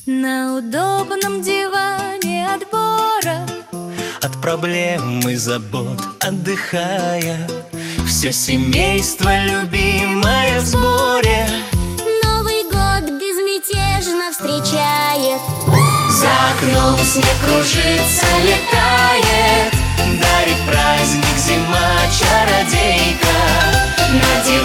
На удобном диване от бора, от проблем и забот отдыхая, все семейство любимое в сборе. Новый год безмятежно встречает. За окном снег кружится, летает, дарит праздник зима чародейка.